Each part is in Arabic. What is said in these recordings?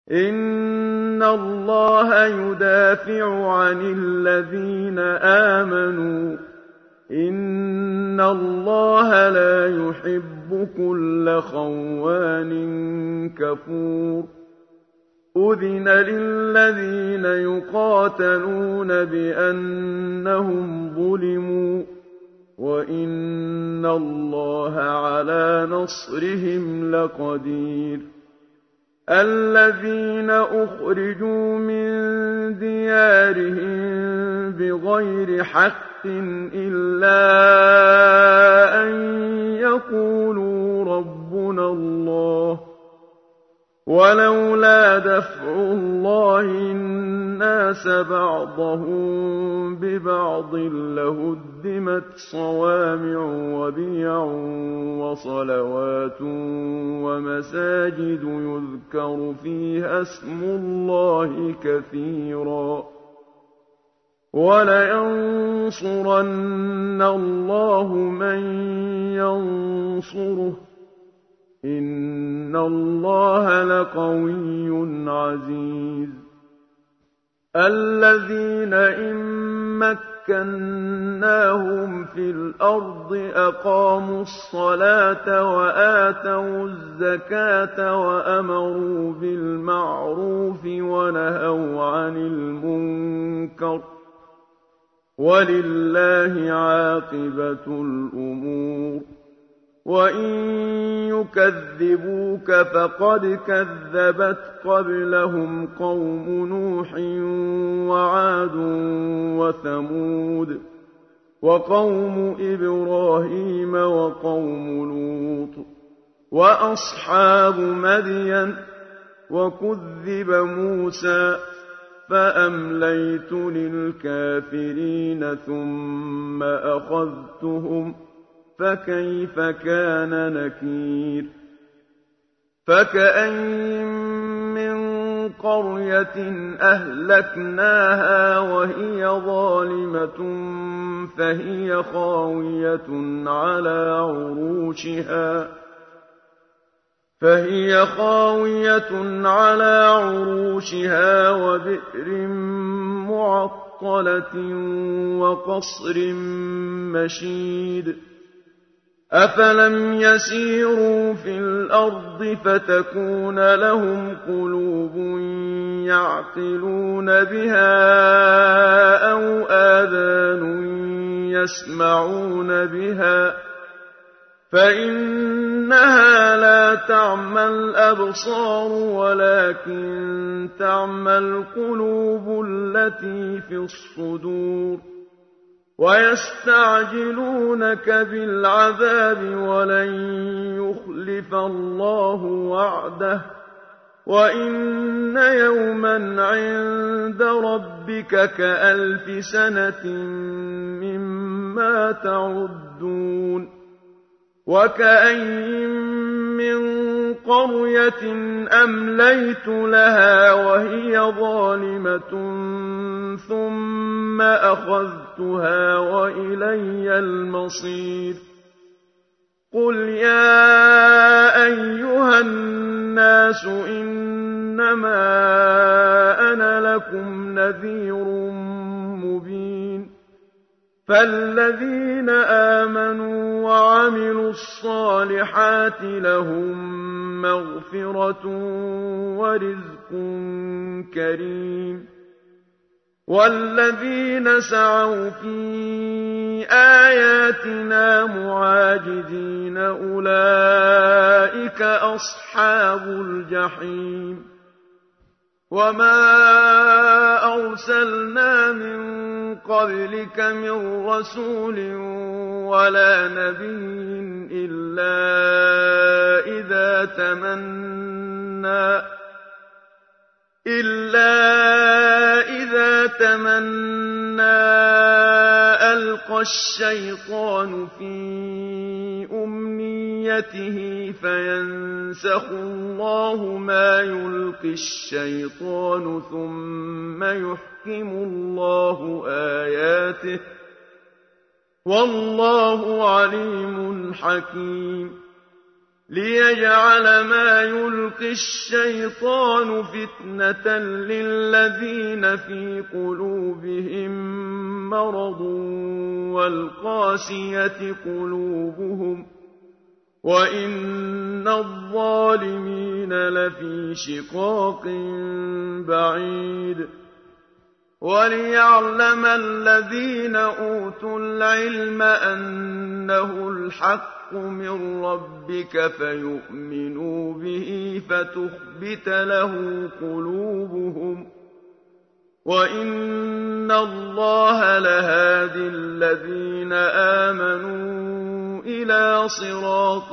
إِنَّ اللَّهَ يُدَافِعُ عَنِ الَّذِينَ آمَنُوا ۗ إِنَّ اللَّهَ لَا يُحِبُّ كُلَّ خَوَّانٍ كَفُورٍ أُذِنَ لِلَّذِينَ يُقَاتَلُونَ بِأَنَّهُمْ ظُلِمُوا ۚ وَإِنَّ اللَّهَ عَلَىٰ نَصْرِهِمْ لَقَدِيرٌ الَّذِينَ أُخْرِجُوا مِن دِيَارِهِم بِغَيْرِ حَقٍّ إِلَّا أَن يَقُولُوا رَبُّنَا اللَّهُ ۗ وَلَوْلَا دَفْعُ اللَّهِ النَّاسَ بَعْضَهُم بِبَعْضٍ لَّهُدِّمَتْ صَوَامِعُ وَبِيَعٌ وَصَلَوَاتٌ وَمَسَاجِدُ يُذْكَرُ فِيهَا اسْمُ اللَّهِ كَثِيرًا ۗ وَلَيَنصُرَنَّ اللَّهُ مَن يَنصُرُهُ ۗ إِنَّ اللَّهَ لَقَوِيٌّ عَزِيزٌ الَّذِينَ إِن مَّكَّنَّاهُمْ فِي الْأَرْضِ أَقَامُوا الصَّلَاةَ وَآتَوُا الزَّكَاةَ وَأَمَرُوا بِالْمَعْرُوفِ وَنَهَوْا عَنِ الْمُنكَرِ ۗ وَلِلَّهِ عَاقِبَةُ الْأُمُورِ وَإِن يُكَذِّبُوكَ فَقَدْ كَذَّبَتْ قَبْلَهُمْ قَوْمُ نُوحٍ وَعَادٌ وَثَمُودُ وَقَوْمُ إِبْرَاهِيمَ وَقَوْمُ لُوطٍ وَأَصْحَابُ مَدْيَنَ ۖ وَكُذِّبَ مُوسَىٰ فَأَمْلَيْتُ لِلْكَافِرِينَ ثُمَّ أَخَذْتُهُمْ ۖ فَكَيْفَ كَانَ نَكِيرِ فَكَأَيِّن مِّن قَرْيَةٍ أَهْلَكْنَاهَا وَهِيَ ظَالِمَةٌ فَهِيَ خَاوِيَةٌ عَلَىٰ عُرُوشِهَا وَبِئْرٍ مُّعَطَّلَةٍ وَقَصْرٍ مَّشِيدٍ أَفَلَمْ يَسِيرُوا فِي الْأَرْضِ فَتَكُونَ لَهُمْ قُلُوبٌ يَعْقِلُونَ بِهَا أَوْ آذَانٌ يَسْمَعُونَ بِهَا ۖ فَإِنَّهَا لَا تَعْمَى الْأَبْصَارُ وَلَٰكِن تَعْمَى الْقُلُوبُ الَّتِي فِي الصُّدُورِ وَيَسْتَعْجِلُونَكَ بِالْعَذَابِ وَلَن يُخْلِفَ اللَّهُ وَعْدَهُ ۚ وَإِنَّ يَوْمًا عِندَ رَبِّكَ كَأَلْفِ سَنَةٍ مِّمَّا تَعُدُّونَ وَكَأَيِّن مِّن قَرْيَةٍ أَمْلَيْتُ لَهَا وَهِيَ ظَالِمَةٌ ثُمَّ أَخَذْتُهَا وَإِلَيَّ الْمَصِيرُ قُلْ يَا أَيُّهَا النَّاسُ إِنَّمَا أَنَا لَكُمْ نَذِيرٌ مُّبِينٌ فَالَّذِينَ آمَنُوا وَعَمِلُوا الصَّالِحَاتِ لَهُم مَّغْفِرَةٌ وَرِزْقٌ كَرِيمٌ وَالَّذِينَ سَعَوْا فِي آيَاتِنَا مُعَاجِزِينَ أُولَٰئِكَ أَصْحَابُ الْجَحِيمِ وَمَا أَرْسَلْنَا مِن قَبْلِكَ مِن رَّسُولٍ وَلَا نَبِيٍّ إِلَّا إِذَا تَمَنَّىٰ أَلْقَى الشَّيْطَانُ فِي أُمْنِيَّتِهِ فَيَنسَخُ اللَّهُ مَا يُلْقِي الشَّيْطَانُ ثُمَّ يُحْكِمُ اللَّهُ آيَاتِهِ ۗ وَاللَّهُ عَلِيمٌ حَكِيمٌ ليجعل ما يلقي الشيطان فتنة للذين في قلوبهم مرض والقاسية قلوبهم وإن الظالمين لفي شقاق بعيد وليعلم الذين أوتوا العلم أنه الحق من ربك فيؤمنوا به فتخبت له قلوبهم وإن الله لهادي الذين آمنوا إلى صراط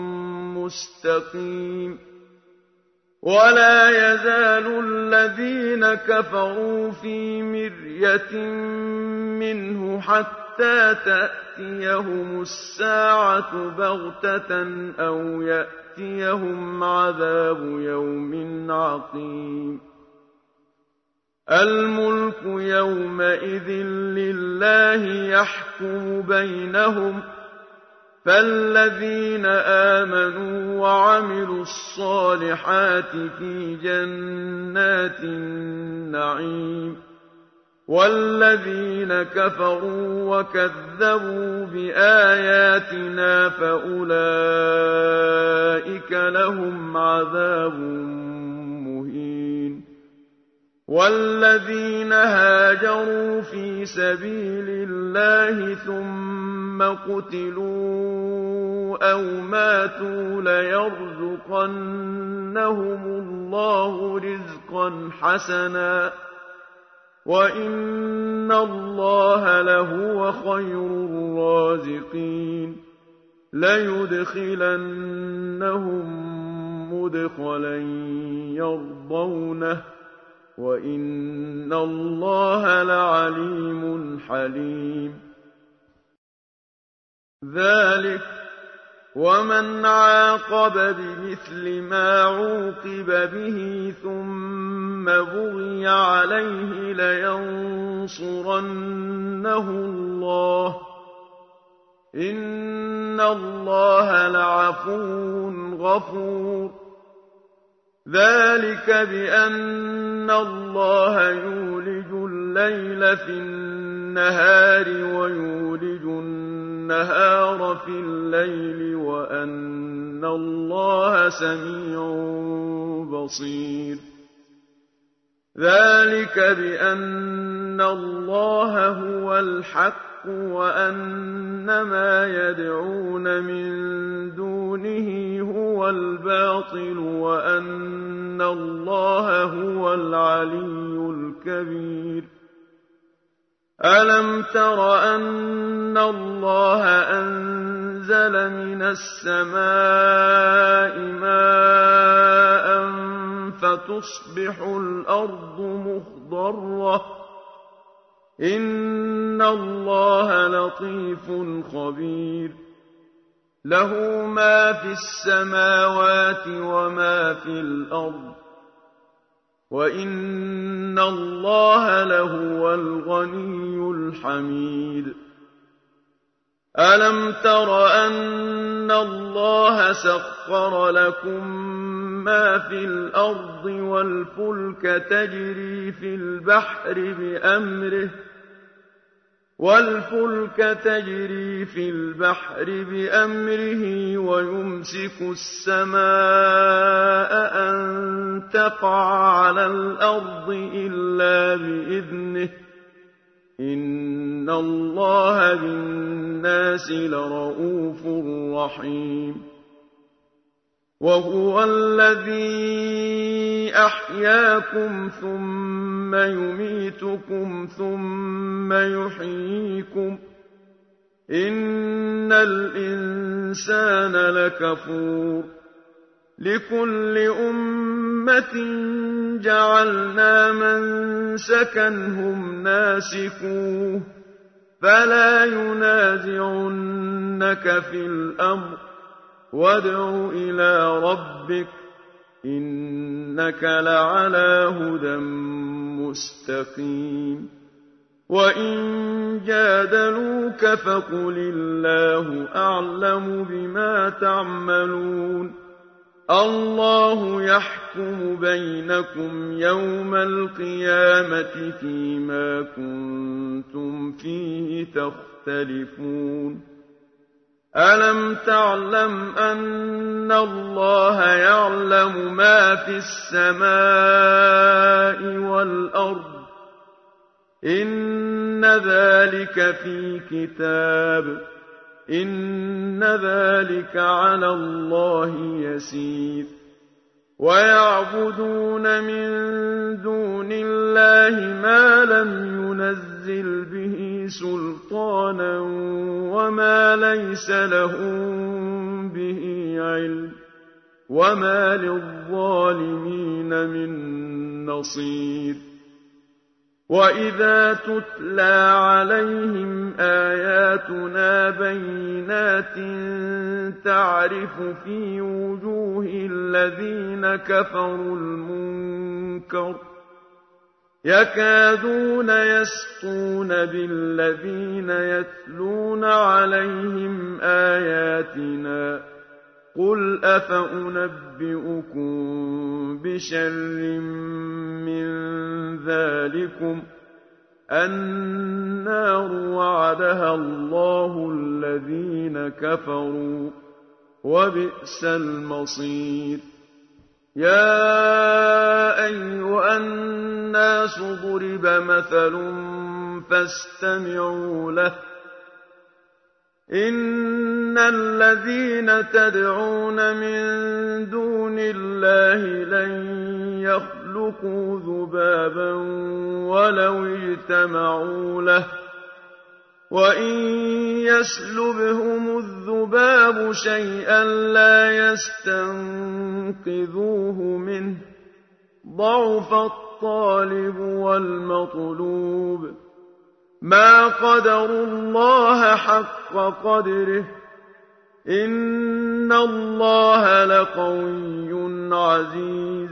مستقيم ولا يزال الذين كفروا في مرية منه حتى تأتيهم الساعة بغتة أو يأتيهم عذاب يوم عقيم الملك يومئذ لله يحكم بينهم فالذين آمنوا وعملوا الصالحات في جنات النعيم والذين كفروا وكذبوا بآياتنا فأولئك لهم عذاب مهين والذين هاجروا في سبيل الله ثم قتلوا أو ماتوا ليرزقنهم الله رزقا حسنا وإن الله لهو خير الرازقين ليدخلنهم مدخلا يرضونه وإن الله لعليم حليم ذلك ومن عاقب بمثل ما عوقب به ثم بغي عليه لينصرنه الله إن الله لعفو غفور ذلك بأن الله يولج الليل في النهار ويولج النهار في الليل وأن الله سميع بصير ذلك بأن الله هو الحق وأن ما يدعون من دونه هو الباطل وأن الله هو العلي الكبير ألم تر أن الله أنزل من السماء ماء فتصبح الأرض مخضرة إن الله لطيف خبير له ما في السماوات وما في الأرض وإن الله لهو الغني الحميد ألم تر أن الله سخر لكم ما في الأرض والفلك تجري في البحر بأمره ويمسك السماء أن تقع على الأرض إلا بإذنه إن الله بالناس لرءوف رحيم وهو الذي أحياكم ثم يميتكم ثم يحييكم إن الإنسان لكفور لكل أمة جعلنا منسكا هم ناسكوه فلا ينازعنك في الأمر وادع إلى ربك إنك لعلى هدى مستقيم وَإِن جَادَلُوكَ فَقُلِ اللَّهُ أَعْلَمُ بِمَا تَعْمَلُونَ اللَّهُ يَحْكُمُ بَيْنَكُمْ يَوْمَ الْقِيَامَةِ فِيمَا كُنتُمْ فِيهِ تَخْتَلِفُونَ أَلَمْ تَعْلَمْ أَنَّ اللَّهَ يَعْلَمُ مَا فِي السَّمَاءِ وَالْأَرْضِ إِنَّ ذَلِكَ فِي كِتَابٍ إِنَّ ذَلِكَ عَلَى اللَّهِ يَسِيرٌ وَيَعْبُدُونَ مِن دُونِ اللَّهِ مَا لَمْ يُنَزِّلْ بِهِ سُلْطَانًا وَمَا لَيْسَ لَهُم بِهِ عِلْمٌ وَمَا لِلظَّالِمِينَ مِن نَّصِيرٍ وَإِذَا تُتْلَىٰ عَلَيْهِمْ آيَاتُنَا بَيِّنَاتٍ تَعْرِفُ فِي وُجُوهِ الَّذِينَ كَفَرُوا الْمُنكَرَ يَكَادُونَ يَسْطُونَ بِالَّذِينَ يَتْلُونَ عَلَيْهِمْ آيَاتِنَا قُلْ أَفَأُنَبِّئُكُم بِشَرٍّ مِّن ذَٰلِكُمُ النَّارُ وَعَدَهَا اللَّهُ الَّذِينَ كَفَرُوا ۖ وَبِئْسَ الْمَصِيرُ يَا أَيُّهَا النَّاسُ ضُرِبَ مَثَلٌ فَاسْتَمِعُوا لَهُ إِنَّ الَّذِينَ تَدْعُونَ مِن دُونِ اللَّهِ لَن يَخْلُقُوا ذُبَابًا وَلَوِ اجْتَمَعُوا لَهُ وَإِن يَسْلُبْهُمُ الذُّبَابُ شَيْئًا لَّا يَسْتَنقِذُوهُ مِنْهُ ضَعُفَ الطَّالِبُ وَالْمَطْلُوبُ مَا قَدَرُوا اللَّهَ حَقَّ قَدْرِهِ إِنَّ اللَّهَ لَقَوِيٌّ عَزِيزٌ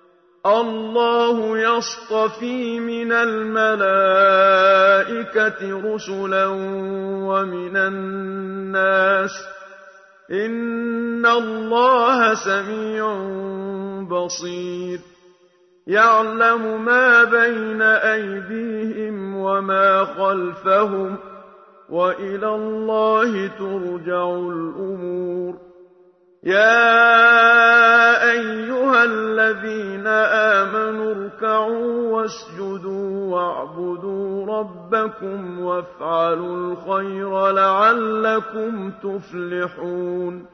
اللَّهُ يَصْطَفِي مِنَ الْمَلَائِكَةِ رُسُلًا وَمِنَ النَّاسِ ۚ إِنَّ اللَّهَ سَمِيعٌ بَصِيرٌ يَعْلَمُ مَا بَيْنَ أَيْدِيهِمْ وَمَا خَلْفَهُمْ ۖ وَإِلَى اللَّهِ تُرْجَعُ الْأُمُورُ يَا أَيُّهَا الَّذِينَ آمَنُوا ارْكَعُوا وَاسْجُدُوا وَاعْبُدُوا رَبَّكُمْ وَافْعَلُوا الْخَيْرَ لَعَلَّكُمْ تُفْلِحُونَ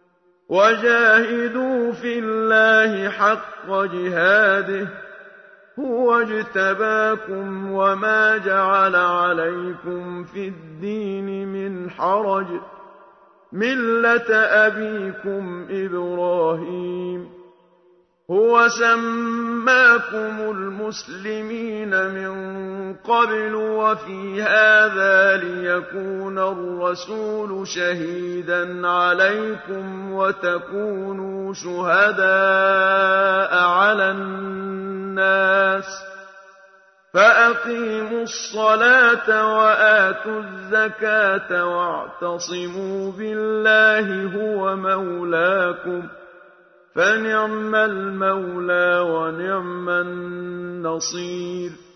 وَجَاهِدُوا فِي اللَّهِ حَقَّ جِهَادِهِ هُوَ اجْتَبَاكُمْ وَمَا جَعَلَ عَلَيْكُمْ فِي الدِّينِ مِنْ حَرَجٍ ۚ مِّلَّةَ أَبِيكُمْ إِبْرَاهِيمَ هُوَ سَمَّاكُمُ الْمُسْلِمِينَ مِن قَبْلُ وَفِي هَٰذَا لِيَكُونَ الرَّسُولُ شَهِيدًا عَلَيْكُمْ وَتَكُونُوا شُهَدَاءَ عَلَى النَّاسِ ۚ فَأَقِيمُوا الصَّلَاةَ وَآتُوا الزَّكَاةَ وَاعْتَصِمُوا بِاللَّهِ هُوَ مَوْلَاكُمْ ۖ فَنِعْمَ الْمَوْلَىٰ وَنِعْمَ النَّصِيرُ